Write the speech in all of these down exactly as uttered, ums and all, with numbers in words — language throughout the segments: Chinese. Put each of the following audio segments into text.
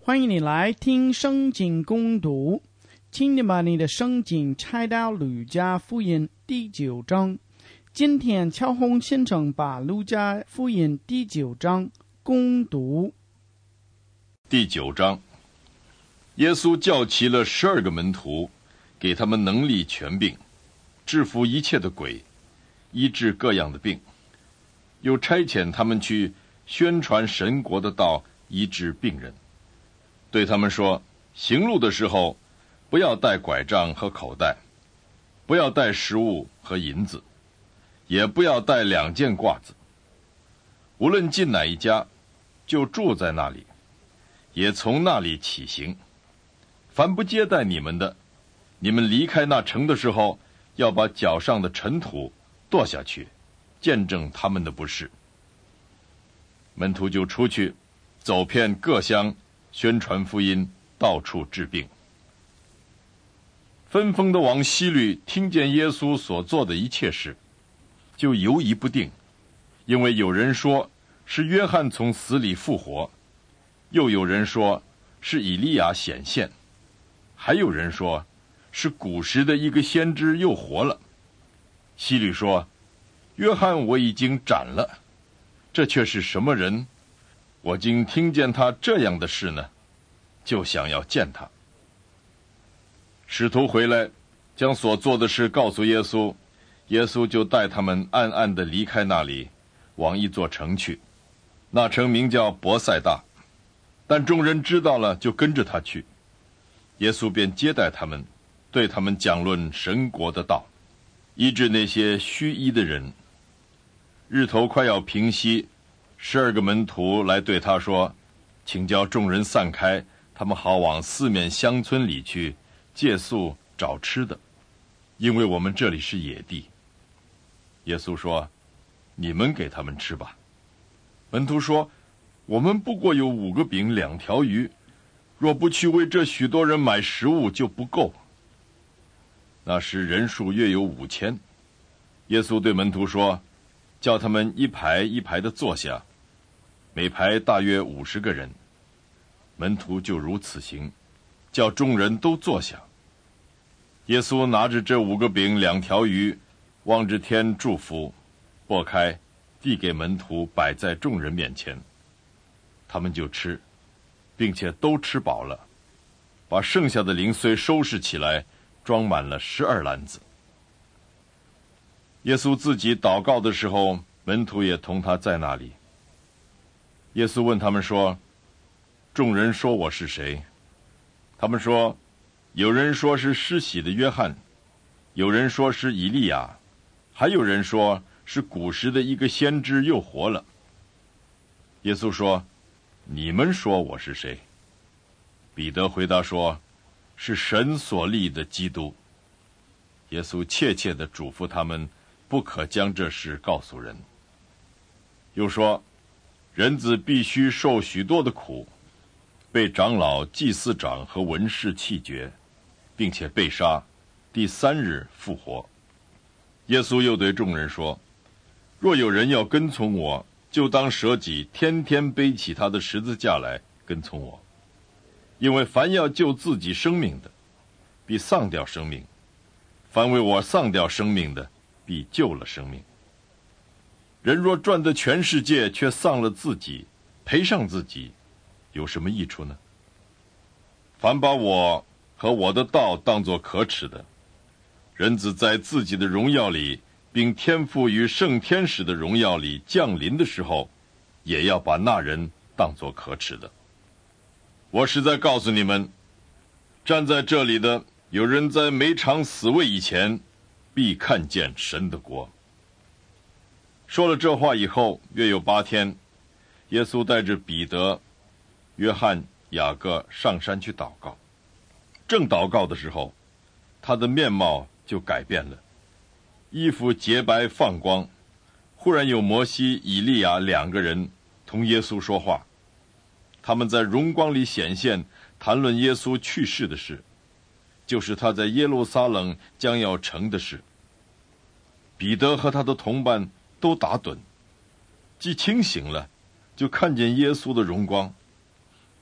欢迎你来听圣经攻读，请你把你的圣经拆到路加福音第九章。今天乔宏先生把路加福音第九章攻读。 第九章，耶稣叫齐了十二个门徒，给他们能力权柄，制服一切的鬼，医治各样的病，又差遣他们去宣传神国的道，医治病人。对他们说，行路的时候不要带拐杖和口袋，不要带食物和银子，也不要带两件褂子。无论进哪一家，就住在那里，也从那里起行。凡不接待你们的，你们离开那城的时候，要把脚上的尘土跺下去，见证他们的不是。门徒就出去，走遍各乡，宣传福音，到处治病。分封的王希律听见耶稣所做的一切事，就犹疑不定，因为有人说是约翰从死里复活，又有人说是以利亚显现，还有人说是古时的一个先知又活了。希律说，约翰我已经斩了，这却是什么人？我竟听见他这样的事呢，就想要见他。使徒回来，将所做的事告诉耶稣，耶稣就带他们暗暗地离开那里，往一座城去，那城名叫伯赛大。但众人知道了，就跟着他去。耶稣便接待他们，对他们讲论神国的道，医治那些虚医的人。日头快要平息，十二个门徒来对他说，请叫众人散开，他们好往四面乡村里去借宿找吃的，因为我们这里是野地。耶稣说，你们给他们吃吧。门徒说，我们不过有五个饼两条鱼，若不去为这许多人买食物，就不够。那时人数约有五千。耶稣对门徒说，叫他们一排一排的坐下，每排大约五十个人。门徒就如此行，叫众人都坐下。耶稣拿着这五个饼两条鱼，望着天祝福，擘开，递给门徒，摆在众人面前。他们就吃，并且都吃饱了，把剩下的零碎收拾起来，装满了十二篮子。耶稣自己祷告的时候，门徒也同他在那里。耶稣问他们说，众人说我是谁？他们说，有人说是施洗的约翰，有人说是以利亚，还有人说是古时的一个先知又活了。耶稣说，你们说我是谁？彼得回答说，是神所立的基督。耶稣切切地嘱咐他们，不可将这事告诉人。又说，人子必须受许多的苦，被长老、祭司长和文士弃绝，并且被杀，第三日复活。耶稣又对众人说，若有人要跟从我，就当舍己，天天背起他的十字架来跟从我。因为凡要救自己生命的，必丧掉生命；凡为我丧掉生命的，必救了生命。人若赚得全世界，却丧了自己，赔上自己，有什么益处呢？凡把我和我的道当作可耻的，人子在自己的荣耀里，并天父与圣天使的荣耀里降临的时候，也要把那人当作可耻的。我实在告诉你们，站在这里的有人在没尝死味以前，必看见神的国。说了这话以后，约有八天，耶稣带着彼得、约翰、雅各上山去祷告。正祷告的时候，他的面貌就改变了，衣服洁白放光。忽然有摩西、以利亚两个人同耶稣说话，他们在荣光里显现，谈论耶稣去世的事，就是他在耶路撒冷将要成的事。彼得和他的同伴都打盹，既清醒了，就看见耶稣的荣光。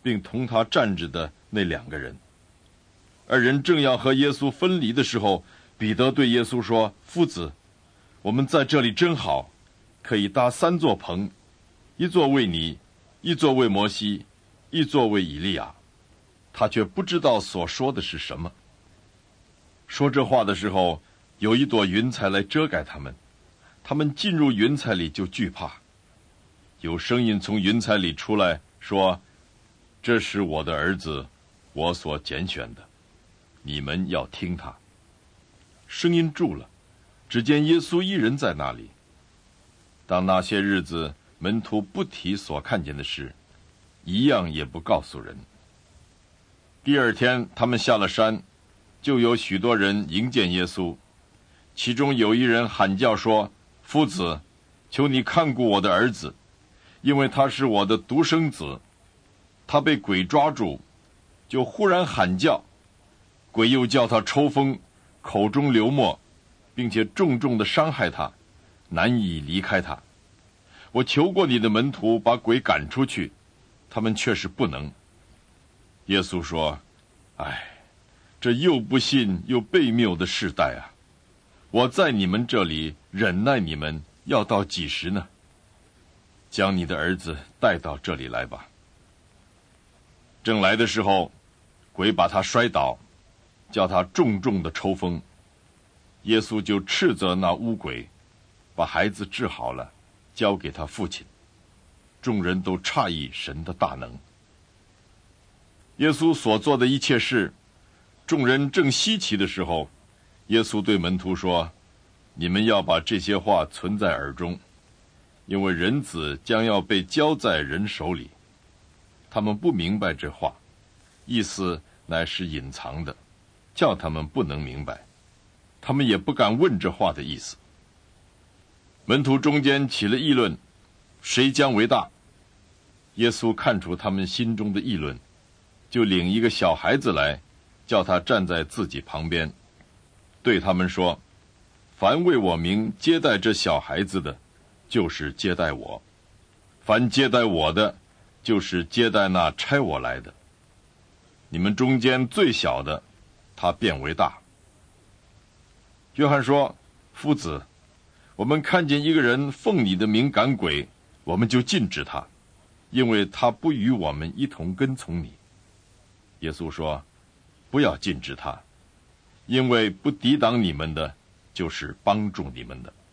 并同他站着的那两个人。二人正要和耶稣分离的时候，彼得对耶稣说：夫子，我们在这里真好，可以搭三座棚，一座为你，一座为摩西，一座为以利亚。他却不知道所说的是什么。说这话的时候，有一朵云彩来遮盖他们，他们进入云彩里就惧怕。有声音从云彩里出来说：这是我的儿子，我所拣选的，你们要听他。声音住了，只见耶稣一人在那里。当那些日子，门徒不提所看见的事，一样也不告诉人。第二天，他们下了山，就有许多人迎见耶稣。其中有一人喊叫说：夫子，求你看顾我的儿子，因为他是我的独生子。他被鬼抓住，就忽然喊叫，鬼又叫他抽风，口中流沫，并且重重地伤害他，难以离开他。我求过你的门徒把鬼赶出去，他们却是不能。耶稣说：哎，这又不信又悖谬的世代啊！我在你们这里忍耐你们要到几时呢？将你的儿子带到这里来吧。正来的时候，鬼把他摔倒，叫他重重的抽风。耶稣就斥责那污鬼，把孩子治好了，交给他父亲。众人都诧异神的大能。耶稣所做的一切事，众人正稀奇的时候，耶稣对门徒说：你们要把这些话存在耳中，因为人子将要被交在人手里。他们不明白这话，意思乃是隐藏的，叫他们不能明白。他们也不敢问这话的意思。门徒中间起了议论，谁将为大？耶稣看出他们心中的议论，就领一个小孩子来，叫他站在自己旁边，对他们说：凡为我名接待这小孩子的，就是接待我；凡接待我的，就是接待那差我来的。你们中间最小的，他变为大。约翰说：夫子，我们看见一个人奉你的名赶鬼，我们就禁止他，因为他不与我们一同跟从你。耶稣说：不要禁止他，因为不抵挡你们的，就是帮助你们的。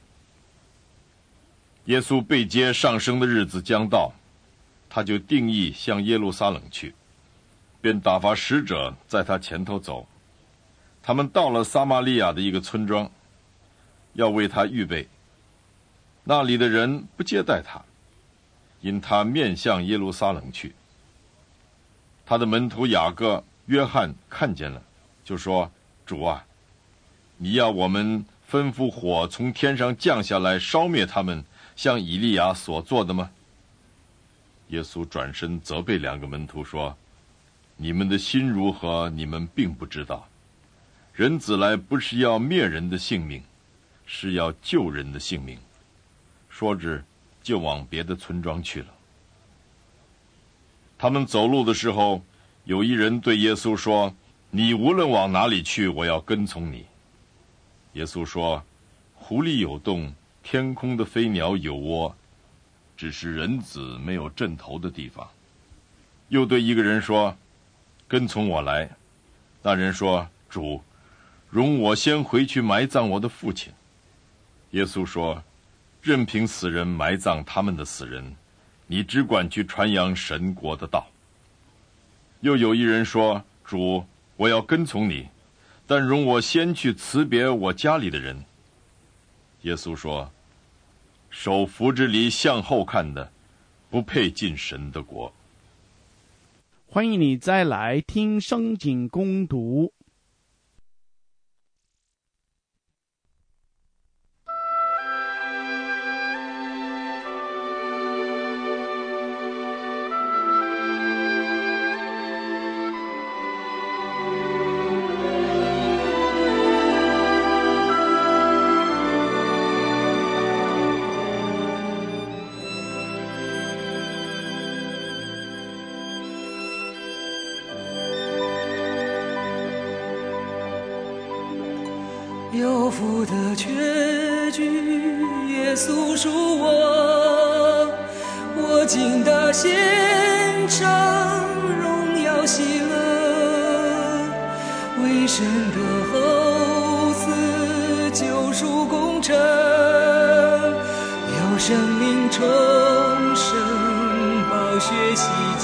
耶稣被接上升的日子将到，他就定义向耶路撒冷去，便打发使者在他前头走。他们到了撒玛利亚的一个村庄，要为他预备。那里的人不接待他，因他面向耶路撒冷去。他的门徒雅各、约翰看见了，就说：主啊，你要我们吩咐火从天上降下来烧灭他们，像以利亚所做的吗？耶稣转身责备两个门徒说：你们的心如何，你们并不知道。人子来不是要灭人的性命，是要救人的性命。说着，就往别的村庄去了。他们走路的时候，有一人对耶稣说：你无论往哪里去，我要跟从你。耶稣说：湖里有洞，天空的飞鸟有窝，只是人子没有枕头的地方。又对一个人说：跟从我来。那人说：主，容我先回去埋葬我的父亲。耶稣说：任凭死人埋葬他们的死人，你只管去传扬神国的道。又有一人说：主，我要跟从你，但容我先去辞别我家里的人。耶稣说：手扶着犁向后看的，不配进神的国。 欢迎你再来听圣经攻读。 有福的确据也诉说我，我今的献上荣耀喜乐，为神的后嗣救赎工程，有生命重生，宝血洗净，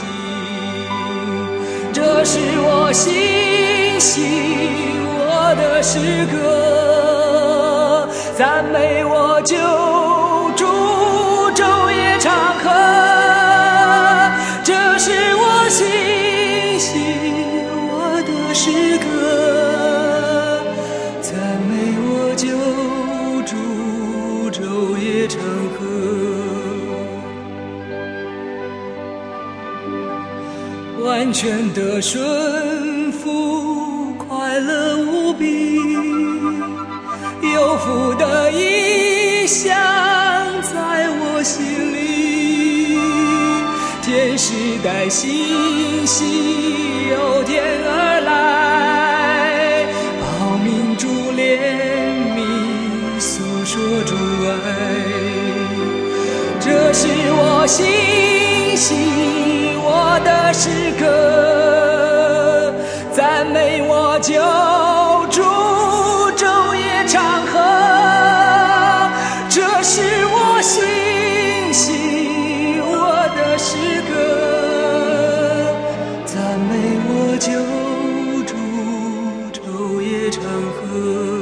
这是我心喜我的诗歌，赞美我救主昼夜长河，这是我心喜我的诗歌，赞美我救主昼夜长河。完全的顺服，快乐无比，有福的意象在我心里，天使带信息由天而来，报明主怜悯，诉说主爱，这是我心喜我的诗歌，赞美我救主昼夜长河，这是我心喜我的诗歌，赞美我救主昼夜长河。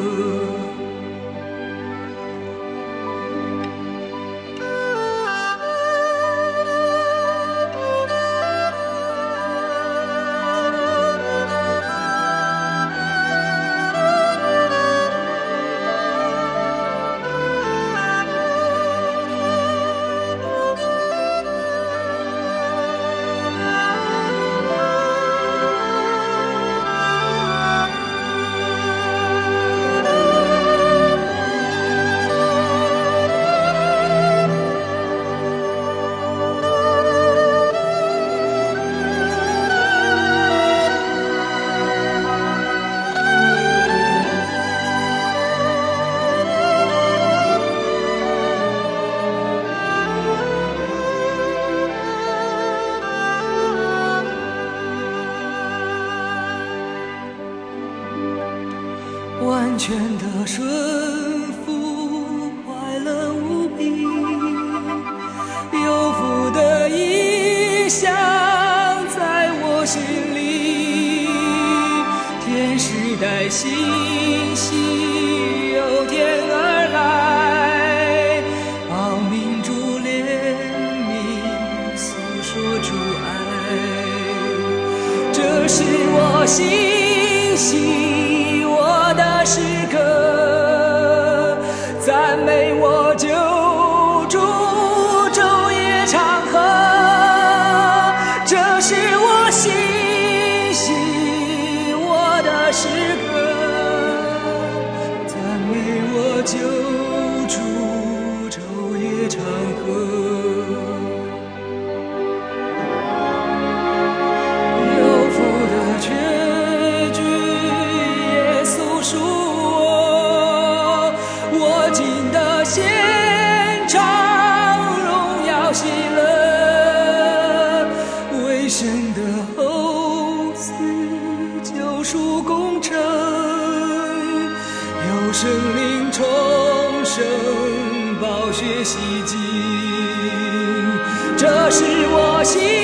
完全的顺服，快乐无比，有福的意象在我心里，天使带信息由天而来，报明主怜悯，诉说主爱，这是我心喜我的诗歌，赞美我救主昼夜长河，这是我心喜我的诗歌，赞美我救主昼夜长河。有福的确据也诉说我，我今的献上荣耀喜乐，为神的后嗣救赎工程，有生命重生，宝血洗净，这是我心